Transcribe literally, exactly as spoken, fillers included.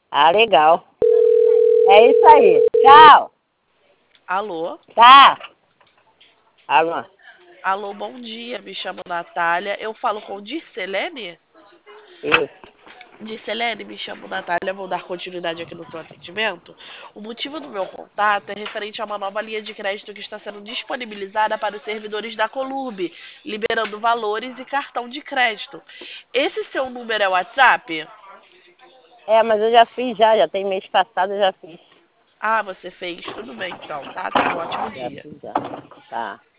Ah, legal. É isso aí. Tchau. Alô? Tá. Alô. Alô, bom dia. Me chamo Natália. Eu falo com Dircelene? Isso. Dircelene, me chamo Natália. Vou dar continuidade aqui no seu atendimento. O motivo do meu contato é referente a uma nova linha de crédito que está sendo disponibilizada para os servidores da Colurb, liberando valores e cartão de crédito. Esse seu número é o WhatsApp? É, mas eu já fiz já, já tem mês passado eu já fiz. Ah, você fez. Tudo bem então, tá? Tenha um ótimo Já dia. fiz já. Tá.